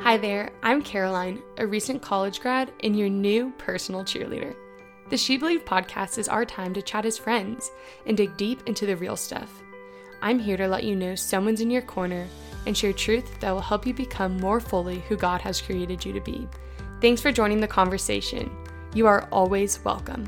Hi there, I'm Caroline, a recent college grad and your new personal cheerleader. The She Believe podcast is our time to chat as friends and dig deep into the real stuff. I'm here to let you know someone's in your corner and share truth that will help you become more fully who God has created you to be. Thanks for joining the conversation. You are always welcome.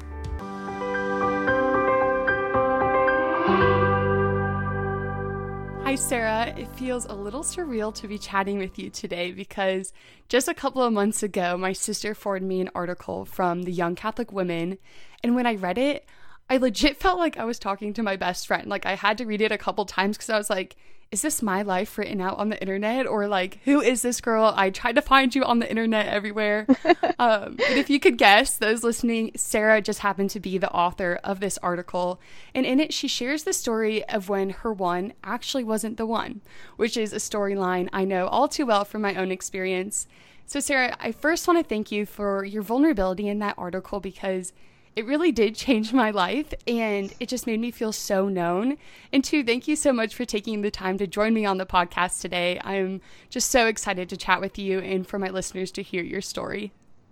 Hi, Sarah. It feels a little surreal to be chatting with you today because just a couple of months ago, my sister forwarded me an article from the Young Catholic Women, and when I read it, I legit felt like I was talking to my best friend. Like, I had to read it a couple times because I was like, is this my life written out on the internet? Or like, who is this girl? I tried to find you on the internet everywhere. But if you could guess, those listening, Sarah just happened to be the author of this article. And in it, she shares the story of when her one actually wasn't the one, which is a storyline I know all too well from my own experience. So Sarah, I first want to thank you for your vulnerability in that article because it really did change my life, and it just made me feel so known. And two, thank you so much for taking the time to join me on the podcast today. I'm just so excited to chat with you and for my listeners to hear your story.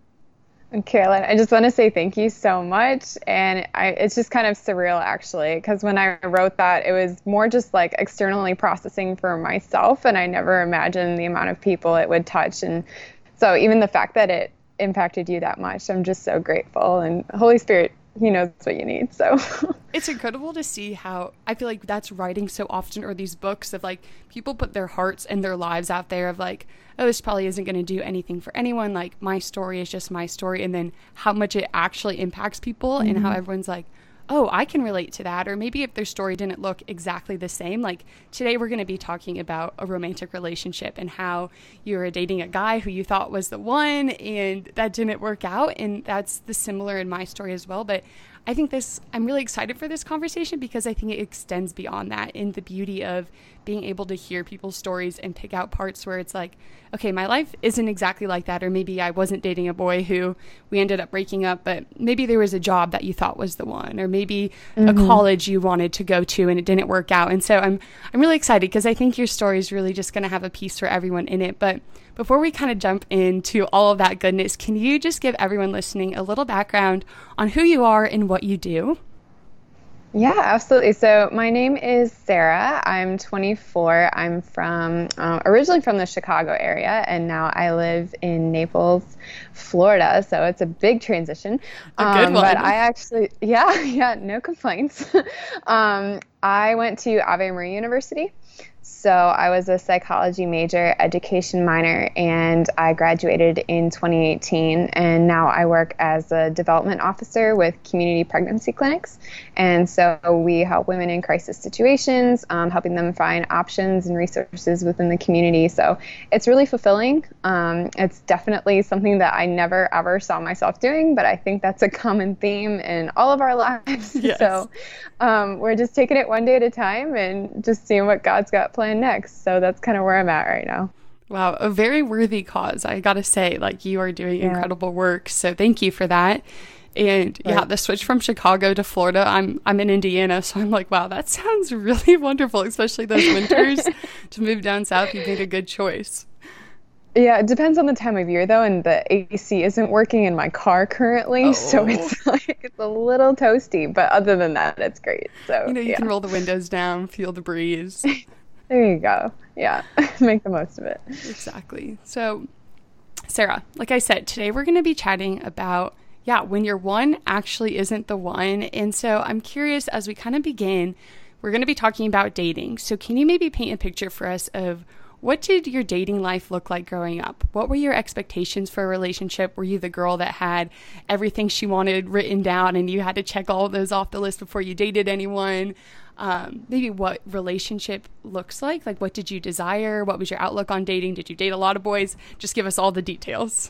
And Caroline, I just want to say thank you so much. And it's just kind of surreal, actually, because when I wrote that, it was more just like externally processing for myself, and I never imagined the amount of people it would touch. And so even the fact that it impacted you that much, I'm just so grateful. And Holy Spirit, he knows what you need. So it's incredible to see how I feel like that's writing so often, or these books of like people put their hearts and their lives out there of like, oh, this probably isn't going to do anything for anyone. Like, my story is just my story. And then how much it actually impacts people and how everyone's like, oh, I can relate to that. Or maybe if their story didn't look exactly the same. Like today we're going to be talking about a romantic relationship and how you were dating a guy who you thought was the one and that didn't work out. And that's the similar in my story as well. But I think I'm really excited for this conversation because I think it extends beyond that in the beauty of being able to hear people's stories and pick out parts where it's like, okay, my life isn't exactly like that. Or maybe I wasn't dating a boy who we ended up breaking up, but maybe there was a job that you thought was the one, or maybe a college you wanted to go to and it didn't work out. And so I'm really excited because I think your story is really just going to have a piece for everyone in it. But before we kind of jump into all of that goodness, can you just give everyone listening a little background on who you are and what you do? Yeah, absolutely. So my name is Sarah. I'm 24. I'm originally from the Chicago area, and now I live in Naples, Florida. So it's a big transition. A good one. But I actually, no complaints. I went to Ave Maria University. So I was a psychology major, education minor, and I graduated in 2018. And now I work as a development officer with community pregnancy clinics. And so we help women in crisis situations, helping them find options and resources within the community. So it's really fulfilling. It's definitely something that I never, ever saw myself doing, but I think that's a common theme in all of our lives. Yes. So we're just taking it one day at a time and just seeing what God's got planned next. So that's kind of where I'm at right now. Wow, a very worthy cause. I gotta say, like, you are doing incredible work. So thank you for that. And yeah, the switch from Chicago to Florida, I'm in Indiana, so I'm like, wow, that sounds really wonderful, especially those winters. To move down south, you made a good choice. Yeah, it depends on the time of year, though, and the AC isn't working in my car currently, so it's a little toasty, but other than that, it's great. So you can roll the windows down, feel the breeze. There you go. Yeah, make the most of it. Exactly. So, Sarah, like I said, today we're going to be chatting about, when your one actually isn't the one. And so I'm curious, as we kind of begin, we're going to be talking about dating. So can you maybe paint a picture for us of what did your dating life look like growing up? What were your expectations for a relationship? Were you the girl that had everything she wanted written down and you had to check all of those off the list before you dated anyone? Maybe what relationship looks like what did you desire? What was your outlook on dating? Did you date a lot of boys? Just give us all the details.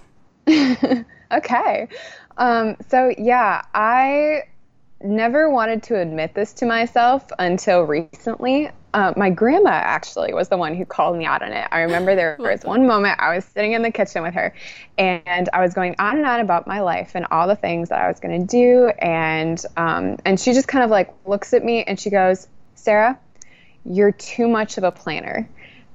Okay. I never wanted to admit this to myself until recently. My grandma actually was the one who called me out on it. I remember there was one moment I was sitting in the kitchen with her and I was going on and on about my life and all the things that I was going to do. And she just kind of like looks at me and she goes, Sarah, you're too much of a planner.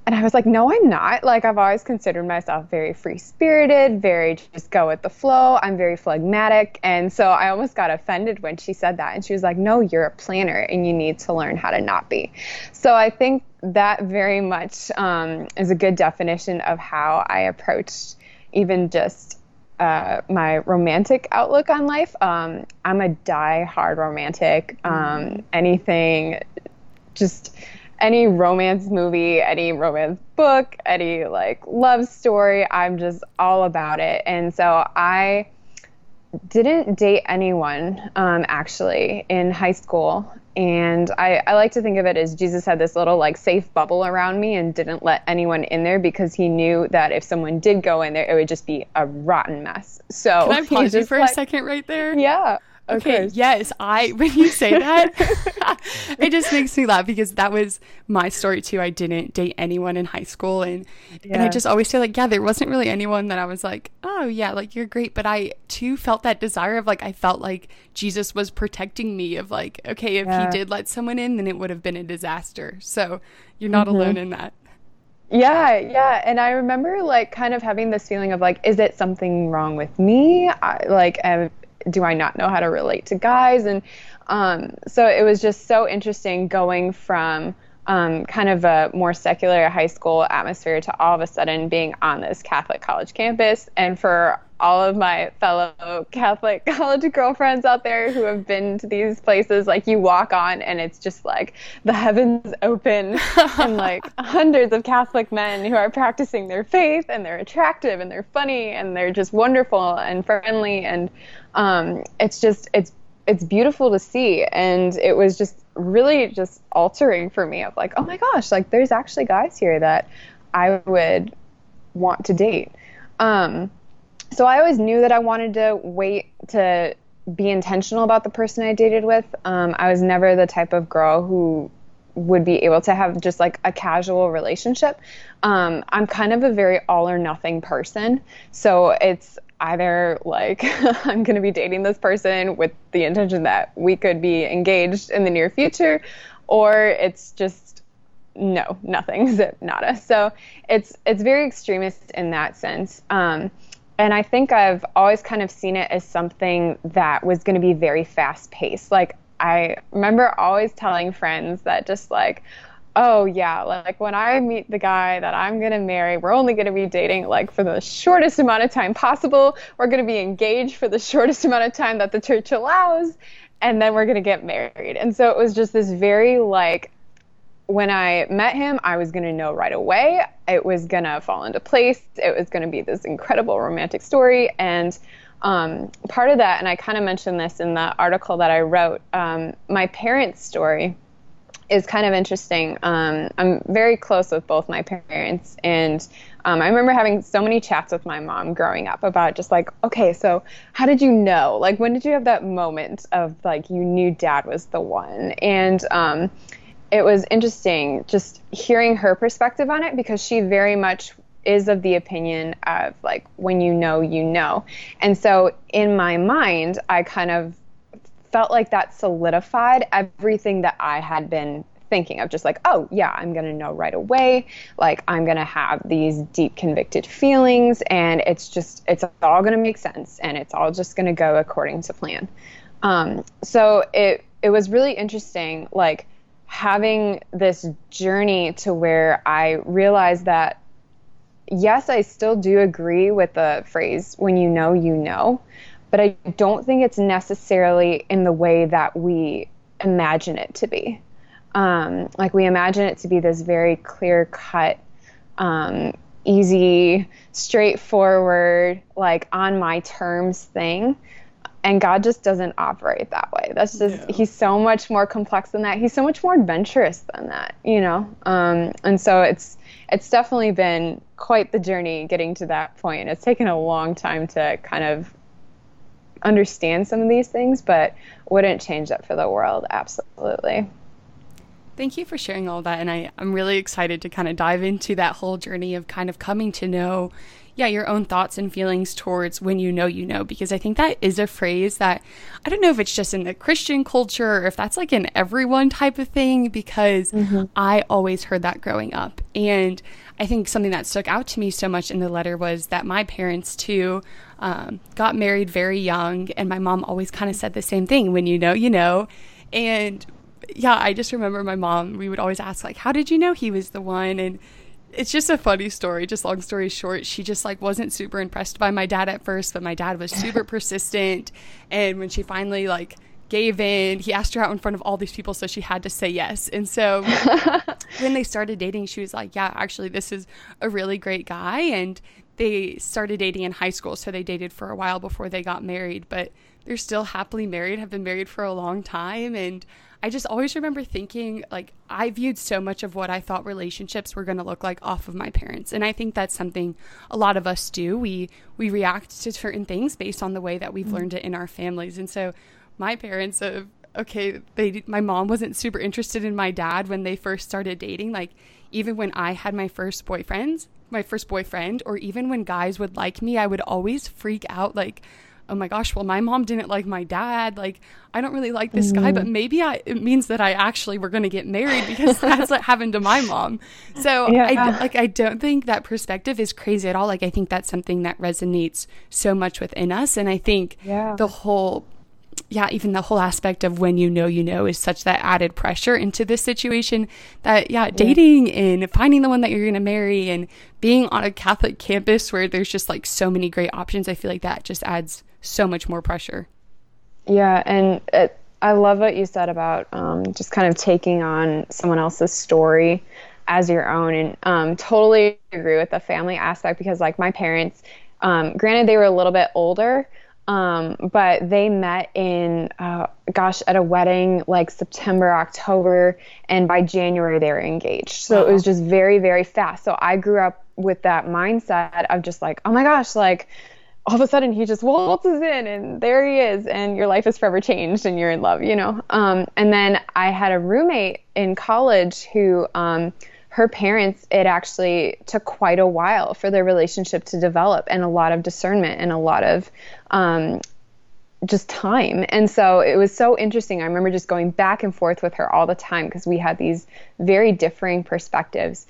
And I was like, no, I'm not. Like, I've always considered myself very free-spirited, very just go with the flow. I'm very phlegmatic. And so I almost got offended when she said that. And she was like, no, you're a planner and you need to learn how to not be. So I think that very much is a good definition of how I approached even just my romantic outlook on life. I'm a die-hard romantic. Anything, just any romance movie, any romance book, any like love story, I'm just all about it. And so I didn't date anyone actually in high school. And I like to think of it as Jesus had this little like safe bubble around me and didn't let anyone in there because he knew that if someone did go in there, it would just be a rotten mess. So can I pause you for a second right there? Yeah. Okay, yes, when you say that, it just makes me laugh because that was my story too. I didn't date anyone in high school, and I just always say like, yeah, there wasn't really anyone that I was like, oh yeah, like you're great, but I too felt that desire of like, I felt like Jesus was protecting me of like, okay, if he did let someone in, then it would have been a disaster. So you're not alone in that. Yeah. And I remember like kind of having this feeling of like, is it something wrong with me? Do I not know how to relate to guys? And so it was just so interesting going from kind of a more secular high school atmosphere to all of a sudden being on this Catholic college campus. And for all of my fellow Catholic college girlfriends out there who have been to these places, like you walk on and it's just like the heavens open and like hundreds of Catholic men who are practicing their faith, and they're attractive and they're funny and they're just wonderful and friendly. And it's beautiful to see. And it was just really just altering for me of like, oh my gosh, like there's actually guys here that I would want to date. So I always knew that I wanted to wait to be intentional about the person I dated with. I was never the type of girl who would be able to have just like a casual relationship. I'm kind of a very all or nothing person. So it's either like I'm going to be dating this person with the intention that we could be engaged in the near future, or it's just no, nothing, zip, nada. So it's very extremist in that sense. And I think I've always kind of seen it as something that was going to be very fast paced. Like I remember always telling friends that just like, oh yeah, like when I meet the guy that I'm going to marry, we're only going to be dating like for the shortest amount of time possible. We're going to be engaged for the shortest amount of time that the church allows. And then we're going to get married. And so it was just this very like, when I met him, I was going to know right away. It was going to fall into place. It was going to be this incredible romantic story. And part of that, and I kind of mentioned this in the article that I wrote, my parents' story is kind of interesting. I'm very close with both my parents. And I remember having so many chats with my mom growing up about just like, okay, so how did you know? Like, when did you have that moment of like you knew dad was the one? And it was interesting just hearing her perspective on it, because she very much is of the opinion of like, when you know, you know. And so in my mind, I kind of felt like that solidified everything that I had been thinking of, just like, oh yeah, I'm going to know right away. Like I'm going to have these deep convicted feelings, and it's all going to make sense, and it's all just going to go according to plan. So it was really interesting, like having this journey to where I realized that, yes, I still do agree with the phrase, when you know, you know, but I don't think it's necessarily in the way that we imagine it to be. Like we imagine it to be this very clear-cut, easy, straightforward, like on my terms thing. And God just doesn't operate that way. That's just, He's so much more complex than that. He's so much more adventurous than that, you know? And so it's definitely been quite the journey getting to that point. It's taken a long time to kind of understand some of these things, but wouldn't change that for the world. Absolutely. Thank you for sharing all that. And I'm really excited to kind of dive into that whole journey of kind of coming to know yeah, your own thoughts and feelings towards when you know, because I think that is a phrase that I don't know if it's just in the Christian culture or if that's like an everyone type of thing, because I always heard that growing up. And I think something that stuck out to me so much in the letter was that my parents too got married very young, and my mom always kind of said the same thing, when you know, you know. And yeah, I just remember my mom, we would always ask like, how did you know he was the one? And it's just a funny story. Just long story short, she just like wasn't super impressed by my dad at first, but my dad was super persistent. And when she finally like gave in, he asked her out in front of all these people, so she had to say yes. And so when they started dating, she was like, yeah, actually, this is a really great guy. And they started dating in high school, so they dated for a while before they got married, but they're still happily married, have been married for a long time. And I just always remember thinking, like, I viewed so much of what I thought relationships were going to look like off of my parents. And I think that's something a lot of us do. We react to certain things based on the way that we've learned it in our families. And so my parents, my mom wasn't super interested in my dad when they first started dating. Like, even when I had my first boyfriend, or even when guys would like me, I would always freak out, like, oh my gosh, well, my mom didn't like my dad. Like, I don't really like this guy, but maybe it means that I actually were going to get married, because that's what happened to my mom. So I don't think that perspective is crazy at all. Like, I think that's something that resonates so much within us. And I think even the whole aspect of when you know is such that added pressure into this situation that, dating and finding the one that you're going to marry and being on a Catholic campus where there's just like so many great options, I feel like that just adds so much more pressure. Yeah. And I love what you said about just kind of taking on someone else's story as your own, and totally agree with the family aspect, because like my parents, granted they were a little bit older, but they met in, at a wedding, like September, October, and by January they were engaged. So It was just very, very fast. So I grew up with that mindset of just like, oh my gosh, like all of a sudden he just waltzes in and there he is, and your life is forever changed and you're in love, you know? And then I had a roommate in college who, her parents, it actually took quite a while for their relationship to develop, and a lot of discernment and a lot of just time. And so it was so interesting. I remember just going back and forth with her all the time because we had these very differing perspectives.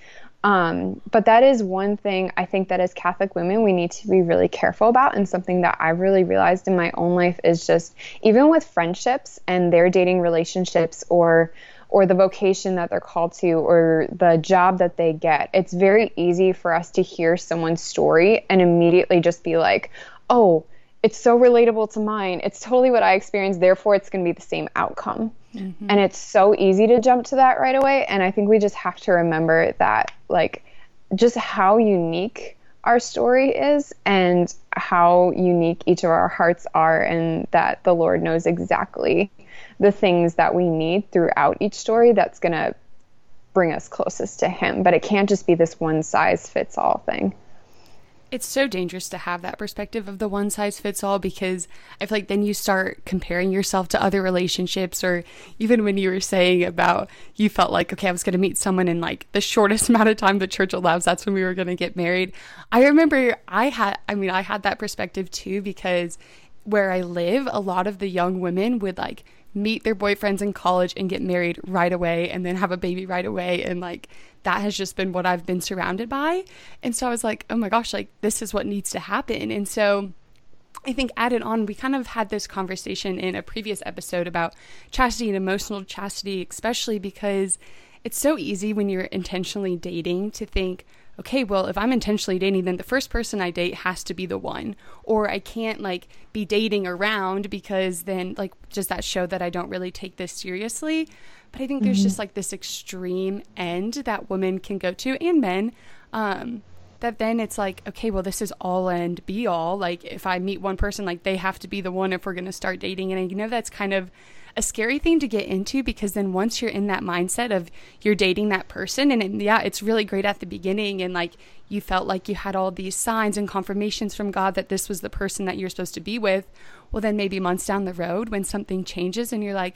But that is one thing I think that as Catholic women, we need to be really careful about. And something that I've really realized in my own life is just, even with friendships and their dating relationships, or the vocation that they're called to, or the job that they get, it's very easy for us to hear someone's story and immediately just be like, oh, it's so relatable to mine. It's totally what I experienced. Therefore, it's going to be the same outcome. Mm-hmm. And it's so easy to jump to that right away. And I think we just have to remember that, like, just how unique our story is and how unique each of our hearts are, and that the Lord knows exactly the things that we need throughout each story that's going to bring us closest to Him. But it can't just be this one size fits all thing. It's so dangerous to have that perspective of the one size fits all, because I feel like then you start comparing yourself to other relationships. Or even when you were saying about, you felt like, okay, I was going to meet someone in like the shortest amount of time the church allows. That's when we were going to get married. I remember I had that perspective too, because where I live, a lot of the young women would like meet their boyfriends in college and get married right away and then have a baby right away. And like, that has just been what I've been surrounded by. And so I was like, oh my gosh, like this is what needs to happen. And so I think added on, we kind of had this conversation in a previous episode about chastity and emotional chastity, especially because it's so easy when you're intentionally dating to think, okay, well, if I'm intentionally dating, then the first person I date has to be the one, or I can't like be dating around, because then like, does that show that I don't really take this seriously? But I think there's just like this extreme end that women can go to, and men, that then it's like, okay, well, this is all and be all. Like if I meet one person, like they have to be the one if we're going to start dating. And I know that's kind of a scary thing to get into, because then once you're in that mindset of you're dating that person, and it's really great at the beginning, and like you felt like you had all these signs and confirmations from God that this was the person that you're supposed to be with. Well, then maybe months down the road when something changes and you're like,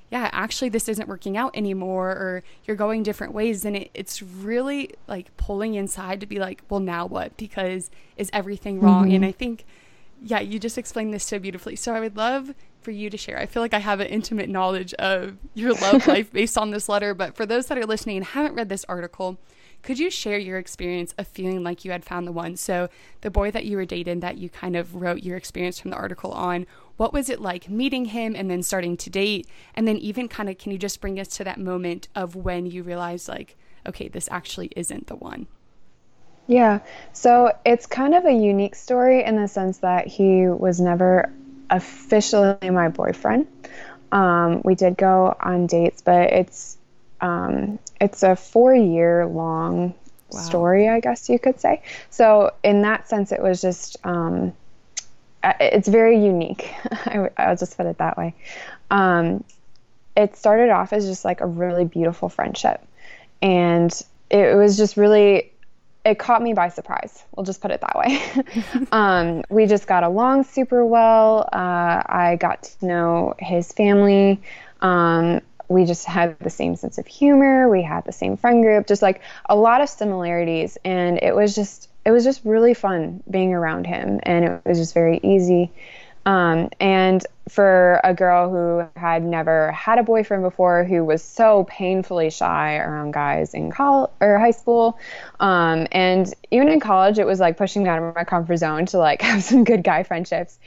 yeah, actually this isn't working out anymore, or you're going different ways, then it's really like pulling inside to be like, well, now what? Because is everything wrong? And Mm-hmm. I think, yeah, you just explained this so beautifully. So I would love for you to share. I feel like I have an intimate knowledge of your love life based on this letter, but for those that are listening and haven't read this article, could you share your experience of feeling like you had found the one? So the boy that you were dating that you kind of wrote your experience from the article on, what was it like meeting him and then starting to date? And then even kind of, can you just bring us to that moment of when you realized like, okay, this actually isn't the one? Yeah. So it's kind of a unique story in the sense that he was never officially my boyfriend. We did go on dates, but it's a 4 year long Wow. story, I guess you could say. So in that sense, it was just it's very unique. I'll just put it that way. Um, it started off as just like a really beautiful friendship, and it was just really, it caught me by surprise. We'll just put it that way. We just got along super well. I got to know his family. We just had the same sense of humor. We had the same friend group, just like a lot of similarities. And it was just really fun being around him. And it was just very easy. And for a girl who had never had a boyfriend before, who was so painfully shy around guys in college or high school, and even in college, it was like pushing me out of my comfort zone to like have some good guy friendships.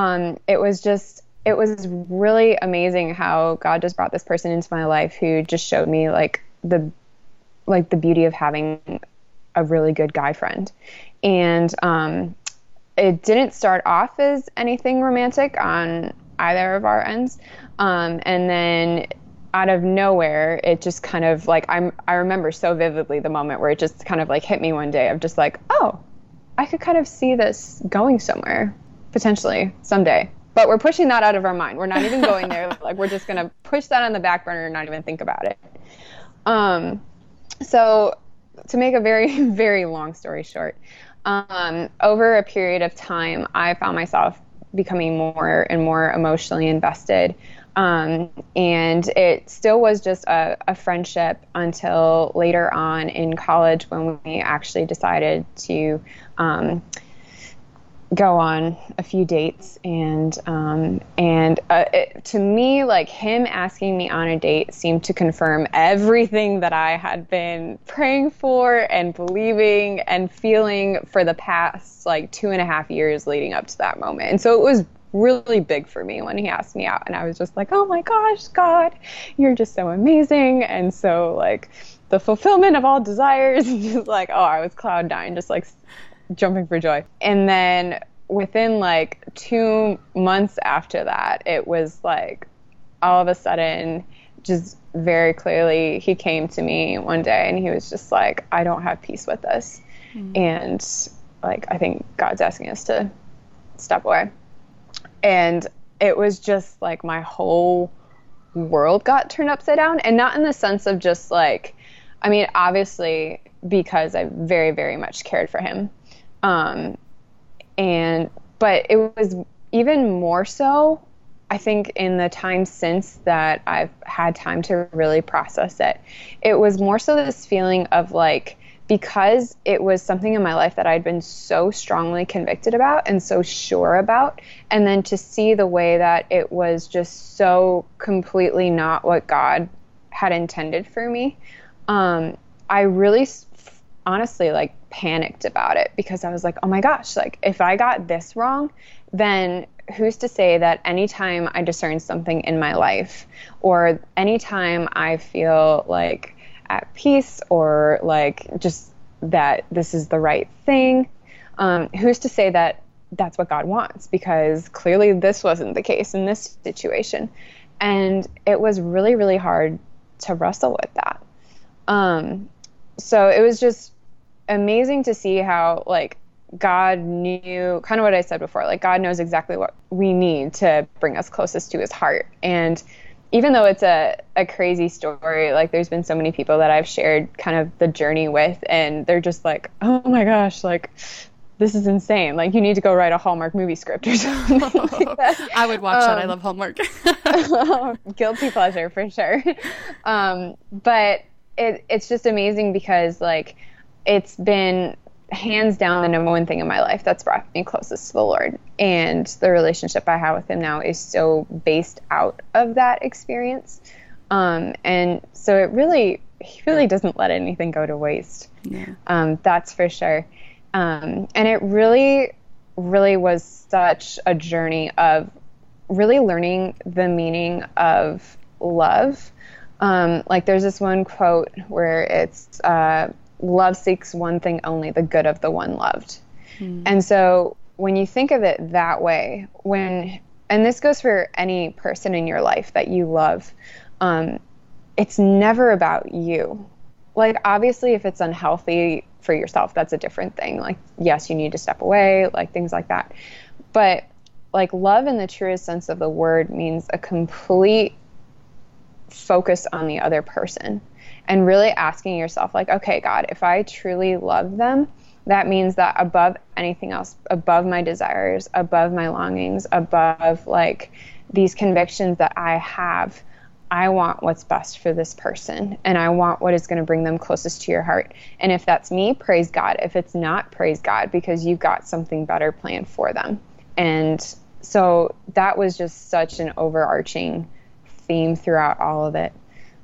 It was really amazing how God just brought this person into my life who just showed me like the beauty of having a really good guy friend. And it didn't start off as anything romantic on either of our ends. And then out of nowhere, it just kind of like, I remember so vividly the moment where it just kind of like hit me one day of just like, oh, I could kind of see this going somewhere potentially someday. But we're pushing that out of our mind. We're not even going there. Like, we're just going to push that on the back burner and not even think about it. So to make a very, very long story short, over a period of time, I found myself becoming more and more emotionally invested. And it still was just a friendship until later on in college when we actually decided to go on a few dates. And to me, like, him asking me on a date seemed to confirm everything that I had been praying for and believing and feeling for the past like 2.5 years leading up to that moment. And so it was really big for me when he asked me out, and I was just like, oh my gosh, God, you're just so amazing. And so like the fulfillment of all desires, just like, oh, I was cloud nine, just like jumping for joy. And then within like 2 months after that, it was like all of a sudden, just very clearly, he came to me one day and he was just like, I don't have peace with this. And like, I think God's asking us to step away. And it was just like my whole world got turned upside down. And not in the sense of just like, I mean, obviously, because I very, very much cared for him. But it was even more so, I think, in the time since that I've had time to really process it. It was more so this feeling of like, because it was something in my life that I'd been so strongly convicted about and so sure about, and then to see the way that it was just so completely not what God had intended for me, I really honestly like panicked about it, because I was like, oh my gosh, like if I got this wrong, then who's to say that anytime I discern something in my life, or anytime I feel like at peace, or like just that this is the right thing, who's to say that that's what God wants? Because clearly this wasn't the case in this situation. And it was really, really hard to wrestle with that. So it was just amazing to see how like God knew kind of what I said before, like God knows exactly what we need to bring us closest to his heart. And even though it's a crazy story, like there's been so many people that I've shared kind of the journey with, and they're just like, oh my gosh, like this is insane. Like, you need to go write a Hallmark movie script or something like that. I would watch that. I love Hallmark. Guilty pleasure for sure. But it's just amazing because, like, it's been hands down the number one thing in my life that's brought me closest to the Lord. And the relationship I have with him now is so based out of that experience. And so he really doesn't let anything go to waste. Yeah. That's for sure. And it really, really was such a journey of really learning the meaning of love. Like, there's this one quote where it's, love seeks one thing only, the good of the one loved. And so when you think of it that way, and this goes for any person in your life that you love, it's never about you. Like, obviously, if it's unhealthy for yourself, that's a different thing. Like, yes, you need to step away, like things like that. But like, love in the truest sense of the word means a complete focus on the other person and really asking yourself, like, okay, God, if I truly love them, that means that above anything else, above my desires, above my longings, above like these convictions that I have, I want what's best for this person, and I want what is going to bring them closest to your heart. And if that's me, praise God. If it's not, praise God, because you've got something better planned for them. And so that was just such an overarching theme throughout all of it.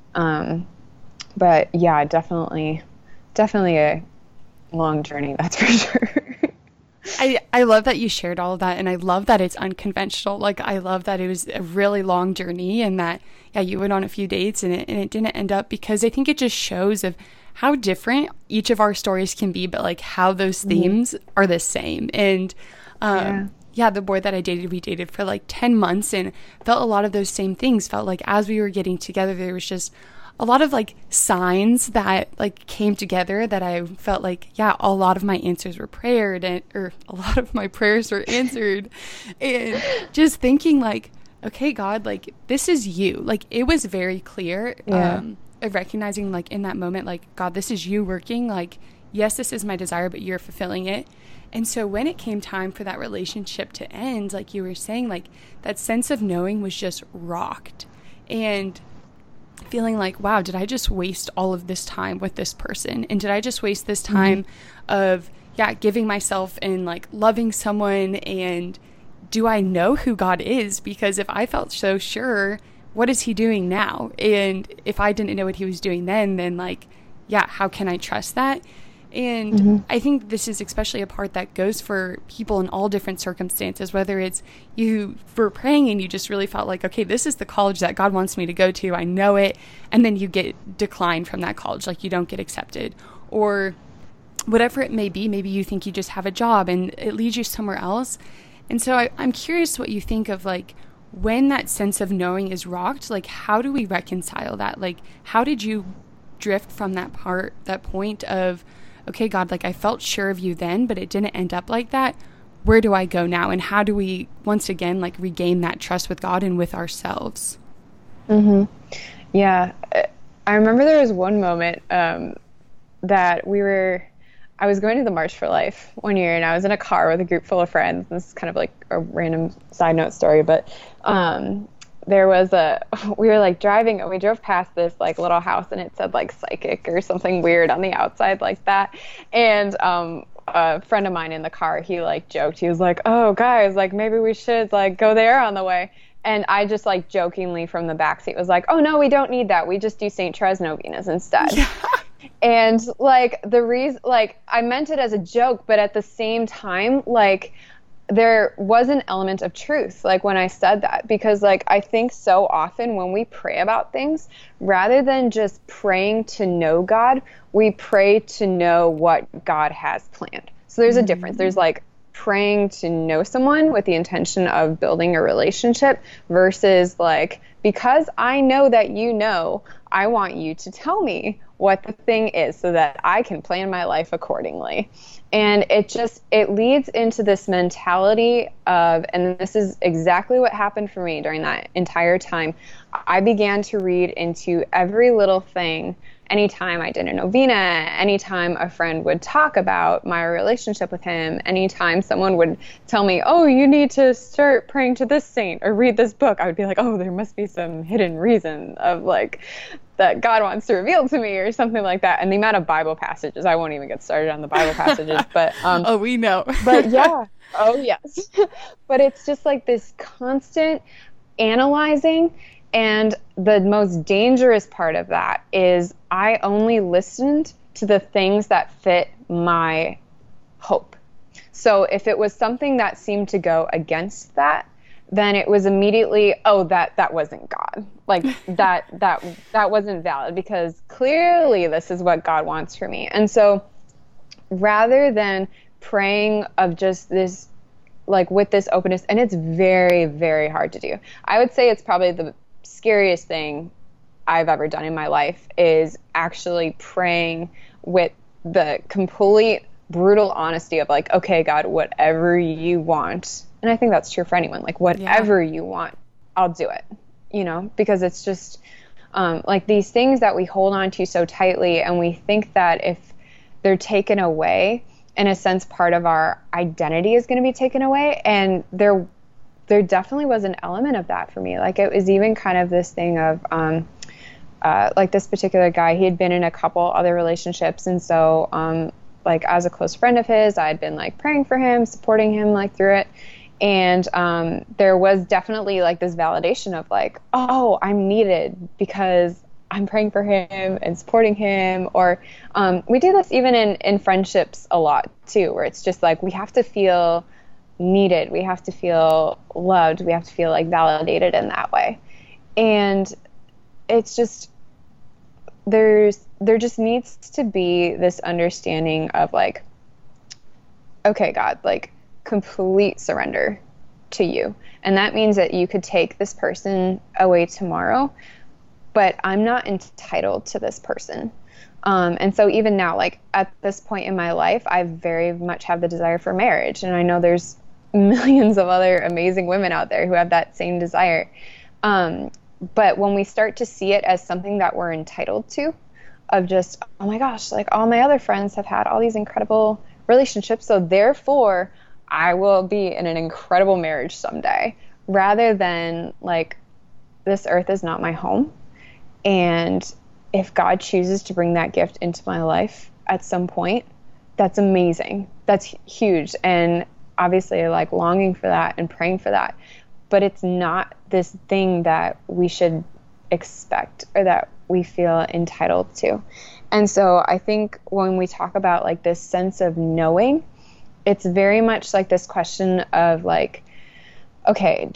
But yeah, definitely a long journey, that's for sure. I love that you shared all of that, and I love that it's unconventional. Like, I love that it was a really long journey, and that, yeah, you went on a few dates, and it didn't end up, because I think it just shows of how different each of our stories can be, but like how those themes are the same. And yeah, the boy that I dated, we dated for like 10 months and felt a lot of those same things. Felt like as we were getting together, there was just a lot of like signs that like came together that I felt like, yeah, a lot of my answers were prayed, or a lot of my prayers were answered. And just thinking like, okay, God, like, this is you. Like, it was very clear of recognizing, like, in that moment, like, God, this is you working. Like, yes, this is my desire, but you're fulfilling it. And so when it came time for that relationship to end, like you were saying, like, that sense of knowing was just rocked. And feeling like, wow, did I just waste all of this time with this person? And did I just waste this time of, giving myself and like loving someone? And do I know who God is? Because if I felt so sure, what is he doing now? And if I didn't know what he was doing then like, how can I trust that? And I think this is especially a part that goes for people in all different circumstances, whether it's you were praying and you just really felt like, okay, this is the college that God wants me to go to. I know it. And then you get declined from that college, like you don't get accepted, or whatever it may be. Maybe you think you just have a job and it leads you somewhere else. And so I'm curious what you think of, like, when that sense of knowing is rocked, like, how do we reconcile that? Like, how did you drift from that point of, okay, God, like, I felt sure of you then, but it didn't end up like that. Where do I go now? And how do we, once again, like, regain that trust with God and with ourselves? Yeah. I remember there was one moment that I was going to the March for Life one year, and I was in a car with a group full of friends. This is kind of like a random side note story, but we were like driving, and we drove past this like little house, and it said like psychic or something weird on the outside like that. And a friend of mine in the car, he like joked, he was like, oh guys, like maybe we should like go there on the way. And I just like jokingly from the backseat was like, oh no, we don't need that. We just do St. Therese novenas instead. Yeah. And like the reason, like I meant it as a joke, but at the same time, like there was an element of truth, like when I said that, because like I think so often when we pray about things, rather than just praying to know God, we pray to know what God has planned. So there's a difference. There's like praying to know someone with the intention of building a relationship versus like, because I know that you know, I want you to tell me what the thing is so that I can plan my life accordingly. And it leads into this mentality of, and this is exactly what happened for me during that entire time, I began to read into every little thing anytime I did a novena, anytime a friend would talk about my relationship with him, anytime someone would tell me, oh, you need to start praying to this saint or read this book, I would be like, oh, there must be some hidden reason of like that God wants to reveal to me or something like that. And the amount of Bible passages, I won't even get started on the Bible passages, but oh, we know. But yeah, oh yes. But it's just like this constant analyzing. And the most dangerous part of that is I only listened to the things that fit my hope. So if it was something that seemed to go against that, then it was immediately, oh, that wasn't God. Like that wasn't valid, because clearly this is what God wants for me. And so rather than praying of just this, like with this openness, and it's very, very hard to do. I would say it's probably the scariest thing I've ever done in my life is actually praying with the complete brutal honesty of like, okay, God, whatever you want. And I think that's true for anyone. Like whatever you want, I'll do it, you know, because it's just like these things that we hold on to so tightly, and we think that if they're taken away, in a sense, part of our identity is going to be taken away. And there definitely was an element of that for me. Like it was even kind of this thing of like this particular guy, he had been in a couple other relationships. And so like as a close friend of his, I had been like praying for him, supporting him like through it. And there was definitely like this validation of like, oh, I'm needed because I'm praying for him and supporting him. Or we do this even in friendships a lot too, where it's just like we have to feel needed, we have to feel loved, we have to feel like validated in that way. And it's just there just needs to be this understanding of like, okay, God, like complete surrender to you. And that means that you could take this person away tomorrow, but I'm not entitled to this person. And so even now, like at this point in my life, I very much have the desire for marriage. And I know there's millions of other amazing women out there who have that same desire. But when we start to see it as something that we're entitled to, of just, oh my gosh, like all my other friends have had all these incredible relationships, so therefore I will be in an incredible marriage someday, rather than like, this earth is not my home. And if God chooses to bring that gift into my life at some point, that's amazing. That's huge. And obviously like longing for that and praying for that. But it's not this thing that we should expect or that we feel entitled to. And so I think when we talk about like this sense of knowing, it's very much like this question of like, okay,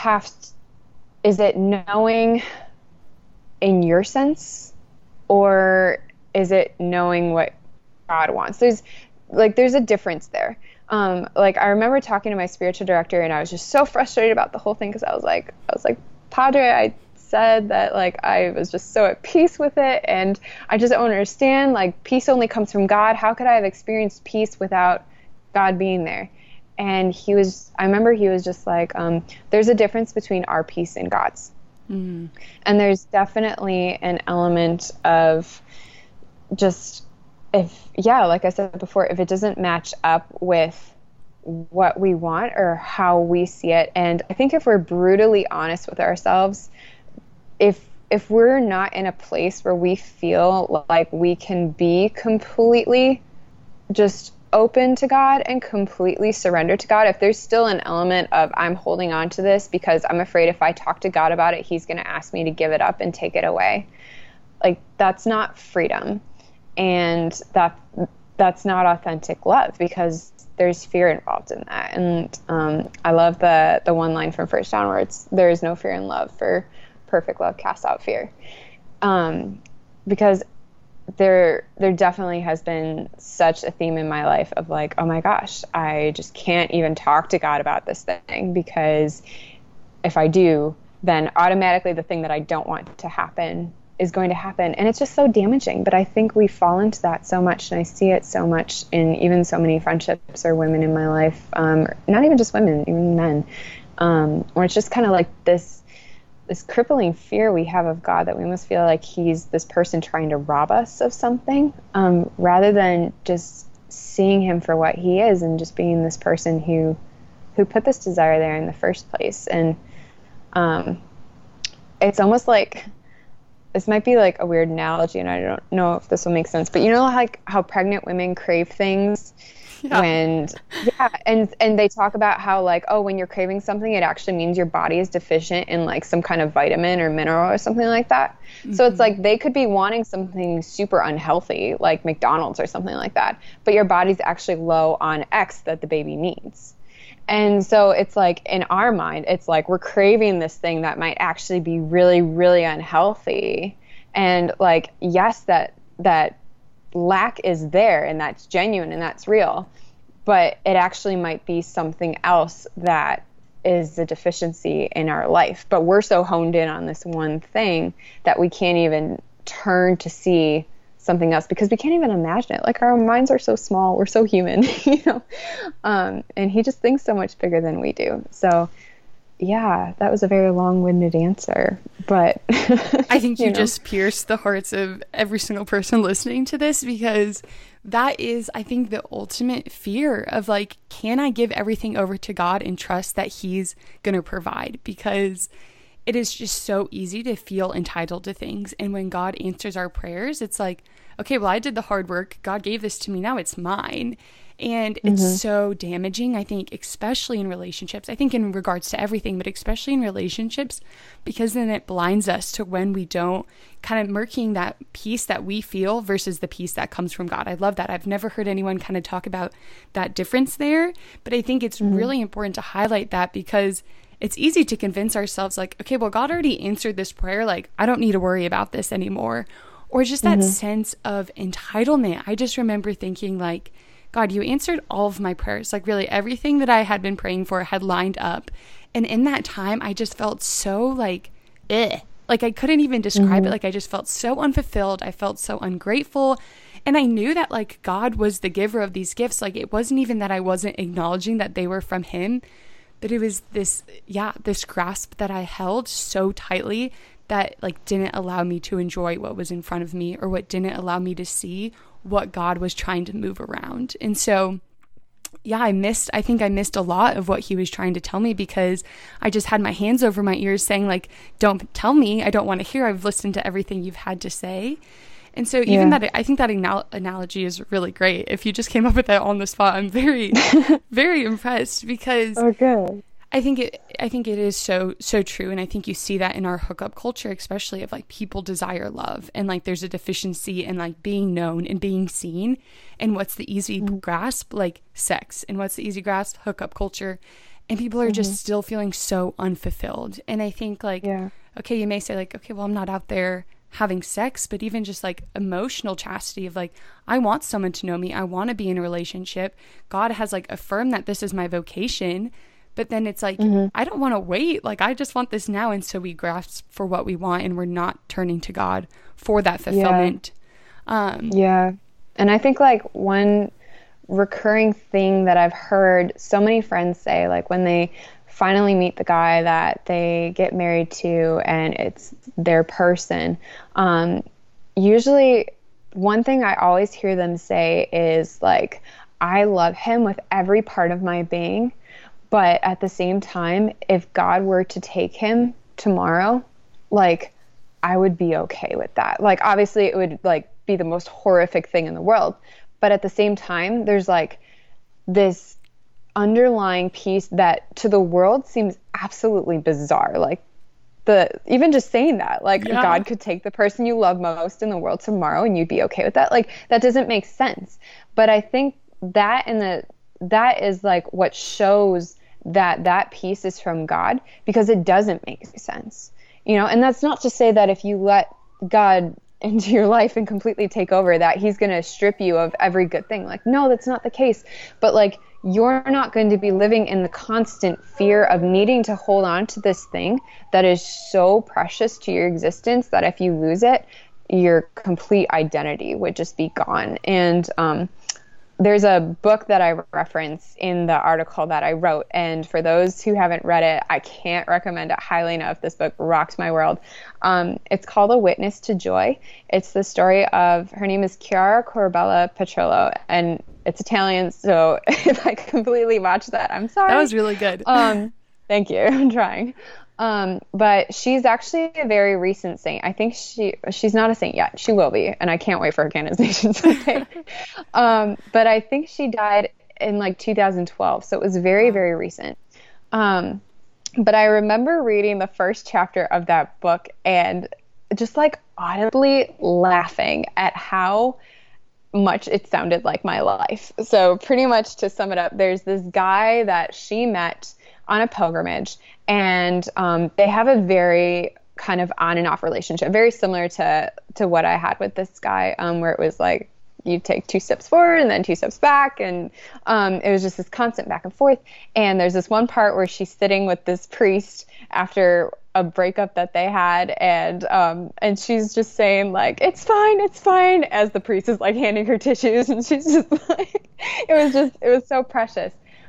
is it knowing in your sense, or is it knowing what God wants? There's a difference there. Like I remember talking to my spiritual director, and I was just so frustrated about the whole thing, because I was like, Padre, I said that like I was just so at peace with it, and I just don't understand, like peace only comes from God. How could I have experienced peace without God being there? And I remember he was just like, there's a difference between our peace and God's. Mm-hmm. And there's definitely an element of just, like I said before, if it doesn't match up with what we want or how we see it. And I think if we're brutally honest with ourselves, if we're not in a place where we feel like we can be completely just open to God and completely surrender to God, if there's still an element of I'm holding on to this because I'm afraid if I talk to God about it, he's going to ask me to give it up and take it away, like that's not freedom. And that's not authentic love, because there's fear involved in that. And I love the one line from 1 John where it's, there is no fear in love, for perfect love casts out fear. Because there definitely has been such a theme in my life of like, oh my gosh, I just can't even talk to God about this thing, because if I do, then automatically the thing that I don't want to happen is going to happen. And it's just so damaging. But I think we fall into that so much, and I see it so much in even so many friendships or women in my life, not even just women, even men, where it's just kind of like this this crippling fear we have of God, that we must feel like he's this person trying to rob us of something, rather than just seeing him for what he is and just being this person who put this desire there in the first place. And it's almost like, this might be like a weird analogy, and I don't know if this will make sense, but you know, like how pregnant women crave things and they talk about how like, oh, when you're craving something, it actually means your body is deficient in like some kind of vitamin or mineral or something like that. So it's like they could be wanting something super unhealthy, like McDonald's or something like that, but your body's actually low on X that the baby needs. And so it's like, in our mind, it's like we're craving this thing that might actually be really, really unhealthy. And like, yes, that lack is there, and that's genuine and that's real, but it actually might be something else that is the deficiency in our life. But we're so honed in on this one thing that we can't even turn to see something else, because we can't even imagine it. Like, our minds are so small, we're so human, you know, and he just thinks so much bigger than we do. So yeah, that was a very long-winded answer, but I think you just pierced the hearts of every single person listening to this, because that is, I think, the ultimate fear of like, can I give everything over to God and trust that he's going to provide? Because it is just so easy to feel entitled to things. And when God answers our prayers, it's like, okay, well, I did the hard work. God gave this to me. Now it's mine. And it's so damaging, I think, especially in relationships. I think in regards to everything, but especially in relationships, because then it blinds us to when we don't, kind of murking that peace that we feel versus the peace that comes from God. I love that. I've never heard anyone kind of talk about that difference there, but I think it's really important to highlight that, because it's easy to convince ourselves like, okay, well, God already answered this prayer. Like, I don't need to worry about this anymore. Or just that sense of entitlement. I just remember thinking like, God, you answered all of my prayers. Like, really everything that I had been praying for had lined up. And in that time, I just felt so like, like I couldn't even describe it. Like, I just felt so unfulfilled. I felt so ungrateful. And I knew that like God was the giver of these gifts. Like, it wasn't even that I wasn't acknowledging that they were from him, but it was this grasp that I held so tightly that like didn't allow me to enjoy what was in front of me, or what didn't allow me to see what God was trying to move around. And so, yeah, I think I missed a lot of what he was trying to tell me, because I just had my hands over my ears saying like, don't tell me, I don't want to hear. I've listened to everything you've had to say. And so even that, I think that analogy is really great. If you just came up with that on the spot, I'm very, very impressed, because good. I think it is so true. And I think you see that in our hookup culture, especially, of like, people desire love, and like there's a deficiency in like being known and being seen. And what's the easy grasp? Like sex. And what's the easy grasp? Hookup culture. And people are just still feeling so unfulfilled. And I think like, okay, you may say like, okay, well, I'm not out there having sex, but even just like emotional chastity of like, I want someone to know me. I want to be in a relationship. God has like affirmed that this is my vocation. But then it's like, I don't want to wait. Like, I just want this now. And so we grasp for what we want, and we're not turning to God for that fulfillment. And I think like one recurring thing that I've heard so many friends say, like when they finally meet the guy that they get married to and it's their person, usually one thing I always hear them say is like, I love him with every part of my being. But at the same time, if God were to take him tomorrow, like, I would be okay with that. Like, obviously it would like be the most horrific thing in the world. But at the same time, there's like this underlying piece that to the world seems absolutely bizarre. Like, even just saying that, like, God could take the person you love most in the world tomorrow and you'd be okay with that. Like, that doesn't make sense. But I think that that is like what shows that piece is from God, because it doesn't make sense, you know. And that's not to say that if you let God into your life and completely take over, that he's going to strip you of every good thing. Like, no, that's not the case. But like, you're not going to be living in the constant fear of needing to hold on to this thing that is so precious to your existence that if you lose it, your complete identity would just be gone. And there's a book that I reference in the article that I wrote. And for those who haven't read it, I can't recommend it highly enough. This book rocked my world. It's called A Witness to Joy. It's the story of, her name is Chiara Corbella Petrollo, and it's Italian. So if I completely botched that, I'm sorry. That was really good. Thank you. I'm trying. But she's actually a very recent saint. I think she's not a saint yet. She will be, and I can't wait for her canonization someday. But I think she died in like 2012, so it was very, very recent. But I remember reading the first chapter of that book and just like audibly laughing at how much it sounded like my life. So pretty much to sum it up, there's this guy that she met on a pilgrimage, and they have a very kind of on and off relationship, very similar to what I had with this guy, where it was like you take 2 steps forward and then 2 steps back, and it was just this constant back and forth. And there's this one part where she's sitting with this priest after a breakup that they had, and she's just saying like, it's fine, as the priest is like handing her tissues, and she's just like, it was so precious.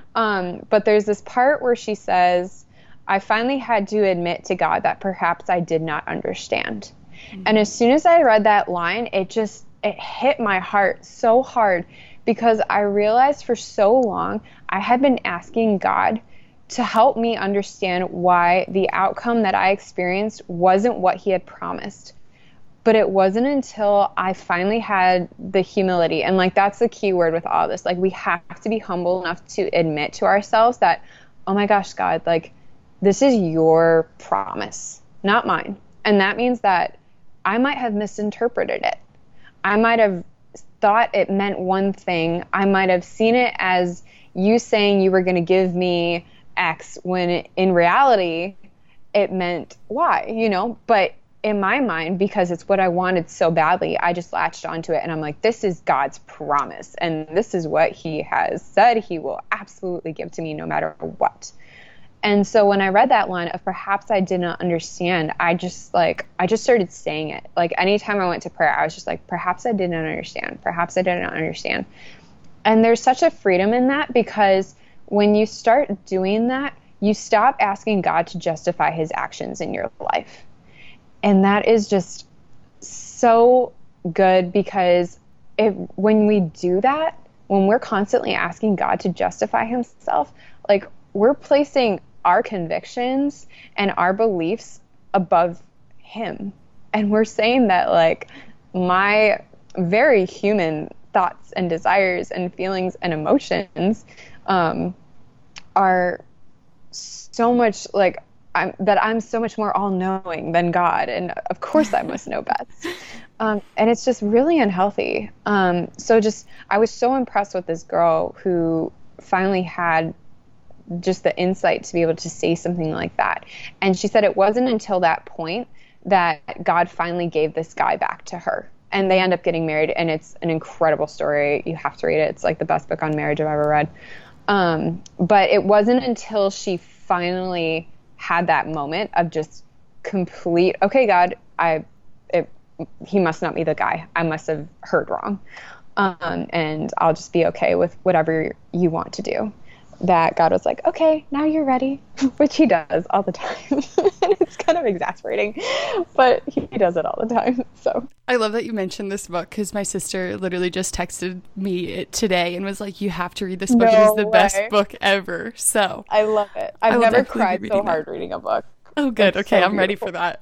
But there's this part where she says, I finally had to admit to God that perhaps I did not understand. Mm-hmm. And as soon as I read that line, it hit my heart so hard, because I realized for so long I had been asking God to help me understand why the outcome that I experienced wasn't what he had promised. But it wasn't until I finally had the humility, and like that's the key word with all this. Like we have to be humble enough to admit to ourselves that, oh my gosh, God, like this is your promise, not mine. And that means that I might have misinterpreted it. I might have thought it meant one thing. I might have seen it as you saying you were going to give me X, when in reality it meant Y, but in my mind, because it's what I wanted so badly, I just latched onto it, and I'm like, this is God's promise, and this is what he has said he will absolutely give to me no matter what. And so when I read that line of perhaps I did not understand, I just started saying it. Like anytime I went to prayer, I was just like, perhaps I did not understand. Perhaps I did not understand. And there's such a freedom in that, because when you start doing that, you stop asking God to justify his actions in your life. And that is just so good, because when we do that, when we're constantly asking God to justify himself, like we're placing our convictions and our beliefs above him. And we're saying that like my very human thoughts and desires and feelings and emotions are so much like I'm so much more all-knowing than God, and of course I must know best. And it's just really unhealthy. So I was so impressed with this girl who finally had just the insight to be able to say something like that. And she said it wasn't until that point that God finally gave this guy back to her. And they end up getting married, and it's an incredible story. You have to read it. It's like the best book on marriage I've ever read. But it wasn't until she finally had that moment of just complete, okay, God, he must not be the guy. I must have heard wrong. And I'll just be okay with whatever you want to do. That God was like, okay, now you're ready, which he does all the time. And it's kind of exasperating, but he does it all the time. So I love that you mentioned this book, because my sister literally just texted me it today and was like, you have to read this book. It is the best book ever. So I love it. I've never cried so hard reading a book. Oh, good. It's okay, so I'm ready for that.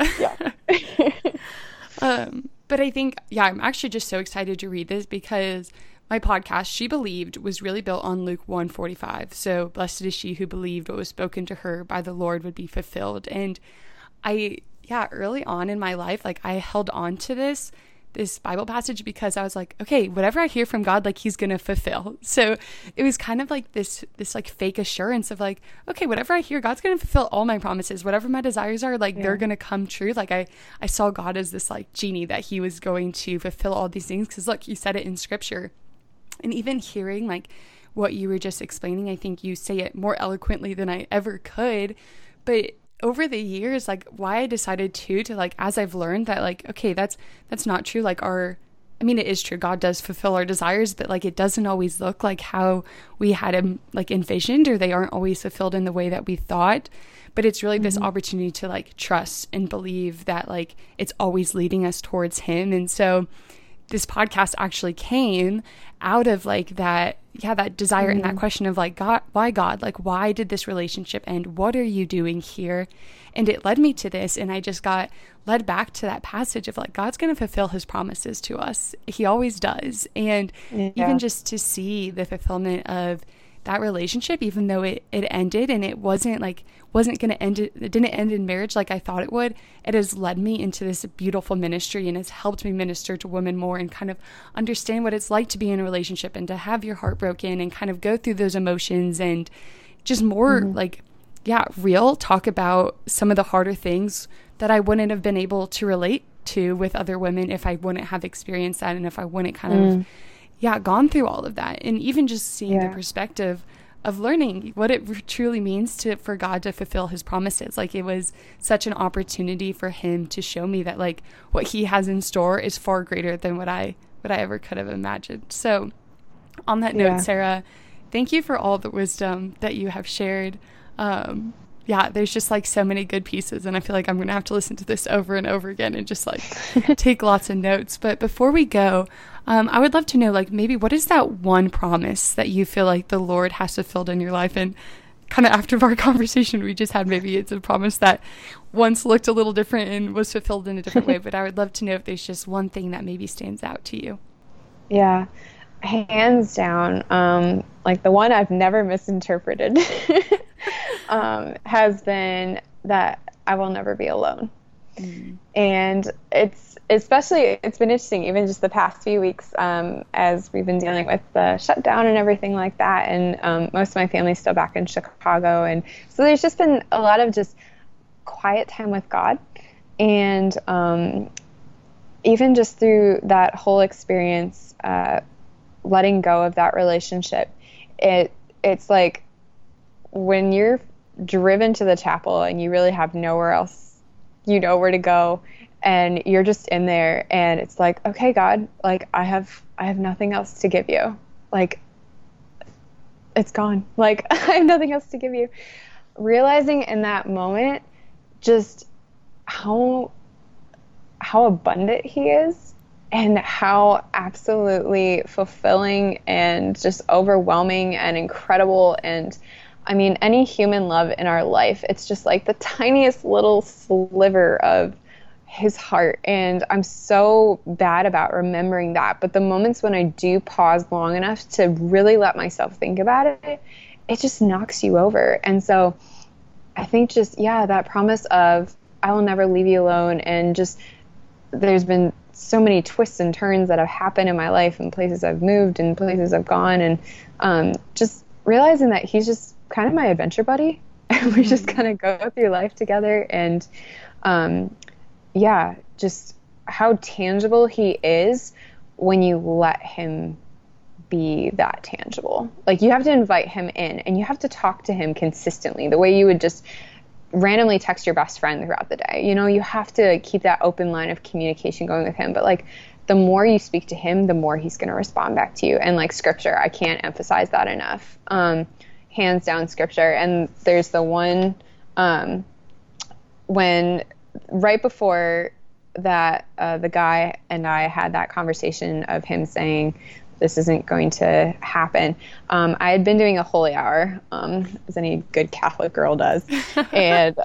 Yeah. But I think, I'm actually just so excited to read this, because my podcast, She Believed, was really built on Luke 1:45. So blessed is she who believed what was spoken to her by the Lord would be fulfilled. And early on in my life, like I held on to this Bible passage, because I was like, okay, whatever I hear from God, like he's going to fulfill. So it was kind of like this like fake assurance of like, okay, whatever I hear, God's going to fulfill all my promises. Whatever my desires are, like they're going to come true. Like I saw God as this like genie that he was going to fulfill all these things, because look, he said it in scripture. And even hearing like what you were just explaining, I think you say it more eloquently than I ever could. But over the years, like why I decided to like, as I've learned that like, okay, that's not true. Like our I mean, it is true. God does fulfill our desires, but like it doesn't always look like how we had them like envisioned, or they aren't always fulfilled in the way that we thought. But it's really this opportunity to like trust and believe that like it's always leading us towards him. And so this podcast actually came out of like that desire and that question of like, God, like, why did this relationship end? What are you doing here? And it led me to this. And I just got led back to that passage of like, God's going to fulfill his promises to us. He always does. And even just to see the fulfillment of that relationship, even though it ended, and it wasn't going to end, it didn't end in marriage like I thought it would. It has led me into this beautiful ministry and has helped me minister to women more and kind of understand what it's like to be in a relationship and to have your heart broken and kind of go through those emotions and just more real talk about some of the harder things that I wouldn't have been able to relate to with other women if I wouldn't have experienced that, and if I wouldn't kind of gone through all of that. And even just seeing the perspective of learning what it truly means for God to fulfill his promises. Like, it was such an opportunity for him to show me that like what he has in store is far greater than what I ever could have imagined. So on that note, Sarah, thank you for all the wisdom that you have shared. There's just like so many good pieces, and I feel like I'm going to have to listen to this over and over again and just like take lots of notes. But before we go, I would love to know, like, maybe what is that one promise that you feel like the Lord has fulfilled in your life? And kind of after our conversation we just had, maybe it's a promise that once looked a little different and was fulfilled in a different way. But I would love to know if there's just one thing that maybe stands out to you. Yeah, hands down. Like the one I've never misinterpreted has been that I will never be alone. And it's been interesting, even just the past few weeks, as we've been dealing with the shutdown and everything like that. And most of my family's still back in Chicago. And so there's just been a lot of just quiet time with God. And even just through that whole experience, letting go of that relationship, it's like when you're driven to the chapel and you really have nowhere else, where to go, and you're just in there, and it's like, okay, God, like I have nothing else to give you. Like, it's gone. Like, I have nothing else to give you. Realizing in that moment just how abundant he is, and how absolutely fulfilling and just overwhelming and incredible. And I mean, any human love in our life, it's just like the tiniest little sliver of his heart. And I'm so bad about remembering that. But the moments when I do pause long enough to really let myself think about it, it just knocks you over. And so I think just, that promise of I will never leave you alone. And just, there's been so many twists and turns that have happened in my life, and places I've moved and places I've gone, and just realizing that he's just kind of my adventure buddy, and we just kind of go through life together. And just how tangible he is when you let him be that tangible. Like, you have to invite him in, and you have to talk to him consistently, the way you would just randomly text your best friend throughout the day. You have to keep that open line of communication going with him. But like, the more you speak to him, the more he's going to respond back to you. And like scripture, I can't emphasize that enough. Hands down, scripture. And there's the one when right before that, the guy and I had that conversation of him saying, this isn't going to happen. I had been doing a holy hour, as any good Catholic girl does. And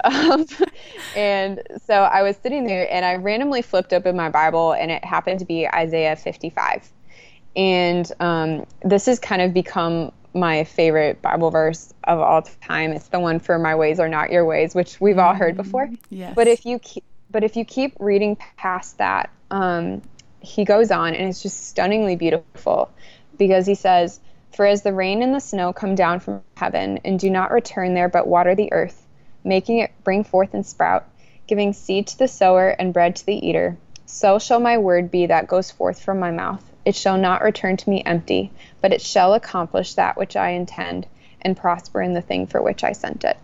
so I was sitting there, and I randomly flipped open my Bible, and it happened to be Isaiah 55. And this has kind of become my favorite Bible verse of all time. It's the one for my ways are not your ways, which we've all heard before. Yes. But if you keep reading past that, he goes on, and it's just stunningly beautiful, because he says, for as the rain and the snow come down from heaven and do not return there, but water the earth, making it bring forth and sprout, giving seed to the sower and bread to the eater, so shall my word be that goes forth from my mouth. It shall not return to me empty, but it shall accomplish that which I intend, and prosper in the thing for which I sent it.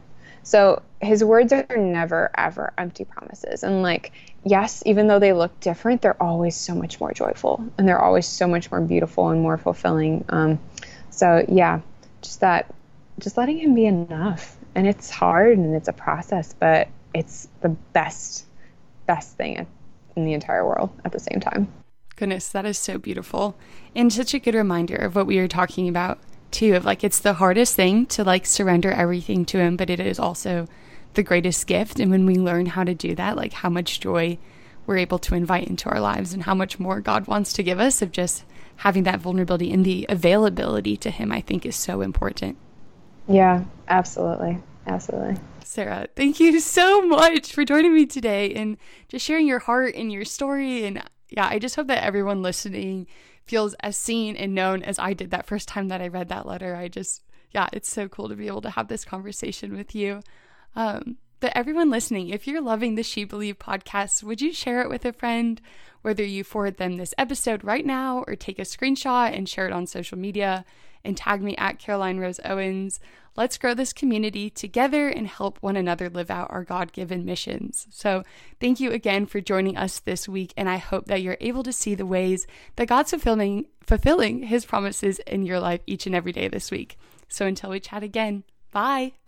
So his words are never, ever empty promises. And like, yes, even though they look different, they're always so much more joyful and they're always so much more beautiful and more fulfilling. So yeah, just letting him be enough. And it's hard and it's a process, but it's the best thing in the entire world at the same time. Goodness, that is so beautiful. And such a good reminder of what we were talking about too, of like, it's the hardest thing to like surrender everything to him, but it is also the greatest gift. And when we learn how to do that, like how much joy we're able to invite into our lives and how much more God wants to give us of just having that vulnerability and the availability to him, I think is so important. Yeah, absolutely. Absolutely. Sarah, thank you so much for joining me today and just sharing your heart and your story. And yeah, I just hope that everyone listening feels as seen and known as I did that first time that I read that letter. It's so cool to be able to have this conversation with you. But everyone listening, if you're loving the She Believe podcast, would you share it with a friend, whether you forward them this episode right now or take a screenshot and share it on social media and tag me at Caroline Rose Owens. Let's grow this community together and help one another live out our God-given missions. So thank you again for joining us this week, and I hope that you're able to see the ways that God's fulfilling his promises in your life each and every day this week. So until we chat again, bye.